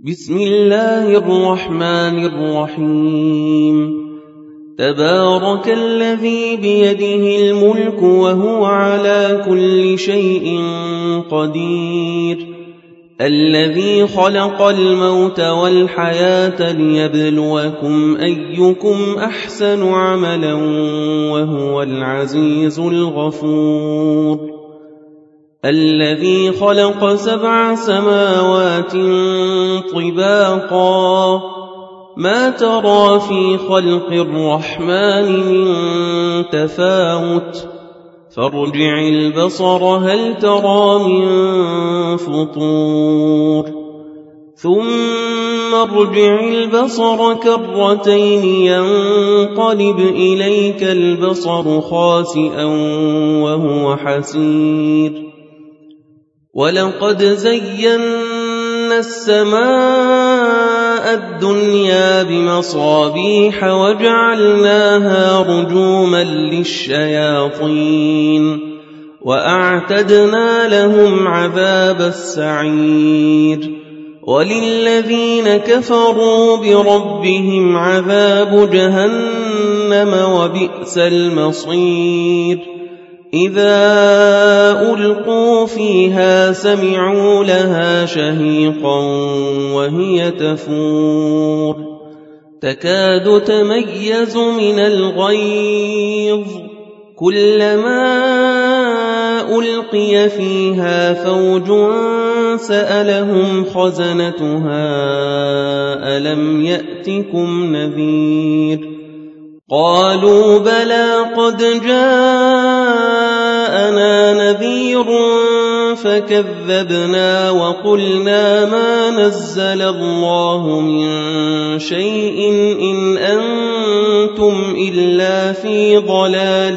بسم الله الرحمن الرحيم تبارك الذي بيده الملك وهو على كل شيء قدير الذي خلق الموت والحياة ليبلوكم أيكم أحسن عملا وهو العزيز الغفور الذي خلق 7 سماوات طباقا ما ترى في خلق الرحمن من تفاوت فارجع البصر هل ترى من فطور ثم ارجع البصر كرتين ينقلب إليك البصر خاسئا وهو حسير ولقد زينا السماء الدنيا بمصابيح وجعلناها رجوما للشياطين وأعتدنا لهم عذاب السعير وللذين كفروا بربهم عذاب جهنم وبئس المصير إذا ألقوا فيها سمعوا لها شهيقا وهي تفور تكاد تميز من الغيظ كلما ألقي فيها فوج سألهم خزنتها ألم يأتكم نذير قالوا بلى قد جاءنا نذير فكذبنا وقلنا ما نزل الله من شيء إن أنتم إلا في ضلال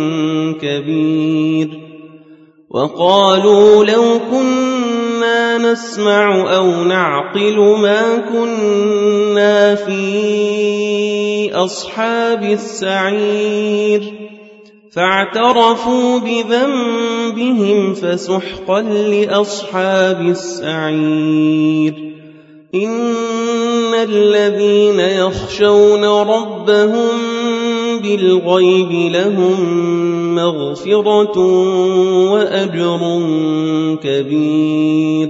كبير وقالوا لو كنا نسمع أو نعقل ما كنا في أصحاب السعير فاعترفوا بذنبهم فسحقا لأصحاب السعير إن الذين يخشون ربهم بالغيب لهم مغفرة وأجر كبير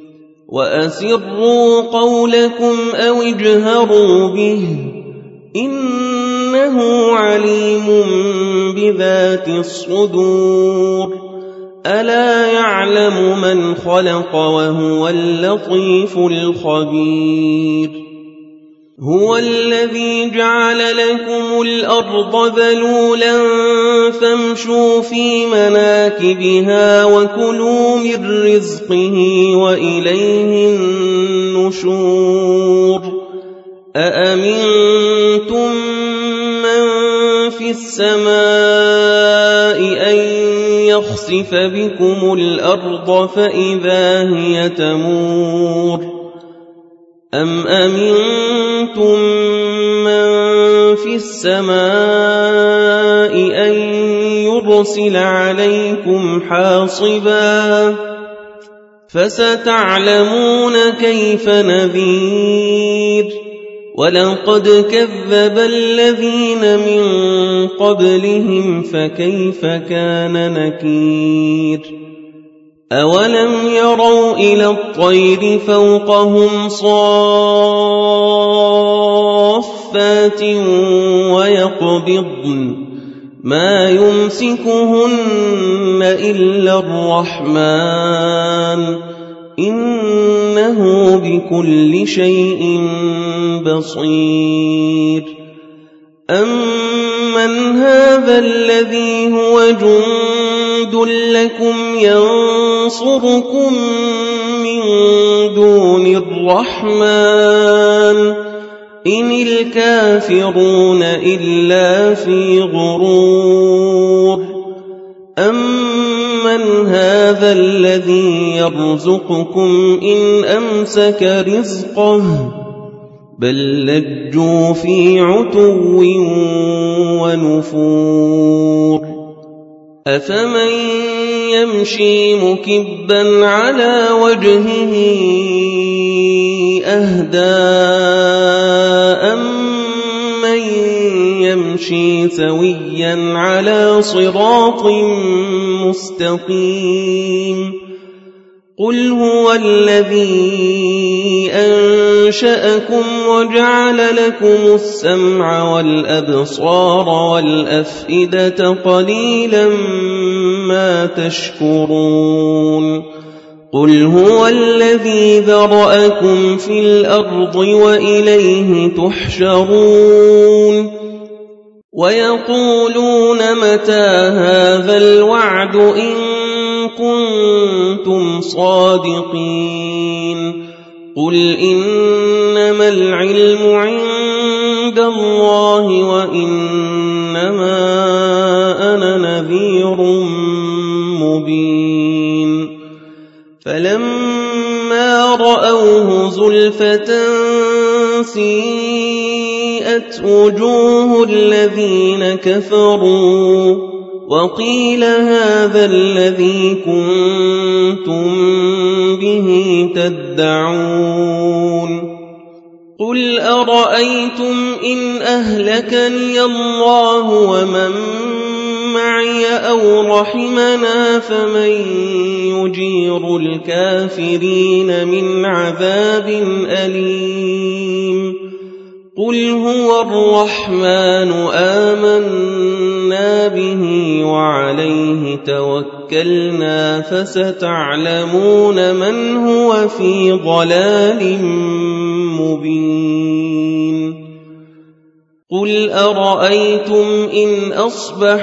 وأسروا قولكم أو اجهروا به إنه عليم بذات الصدور ألا يعلم من خلق وهو اللطيف الخبير هو الذي جعل لكم الأرض ذلولا فامشوا في مناكبها وكلوا من رزقه وإليه النشور أأمنتم من في السماء أن يخسف بكم الأرض فإذا هي تمور أم أمنتم من في السماء أن يرسل عليكم حاصبا فستعلمون كيف نذير ولقد كذب الذين من قبلهم فكيف كان نكير أولم يروا إلى الطير فوقهم صافات ويقبضن ما يمسكهن إلا الرحمن إنه بكل شيء بصير أمن هذا الذي هو جند لكم ينصركم من دون الرحمن إن الكافرون إلا في غرور أمن هذا الذي يرزقكم إن أمسك رزقه بل لجوا في عتو ونفور أفمن يمشي مكبا على وجهه أهدى أمن يمشي سويا على صراط مستقيم قل هو الذي أنشأكم وجعل لكم السمع والأبصار والأفئدة قليلا ما تشكرون قل هو الذي ذرأكم في الأرض وإليه تحشرون ويقولون متى هذا الوعد إن كنتم صادقين قل إنما العلم عند الله وإنما أنا نذير مبين فلما رأوه زلفة سيئت وجوه الذين كفروا وقيل هذا الذي كنتم به تدعون قل أرأيتم إن أهلكني الله ومن معي أو رحمنا فمن يجير الكافرين من عذاب أليم قل هو الرحمن آمنا به وعليه توكلنا فستعلمون من هو في ضلال مبين قل أرأيتم إن أصبح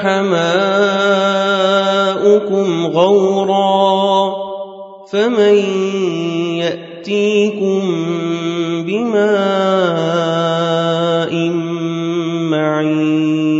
ماؤكم غورا فمن يأتيكم بماء معين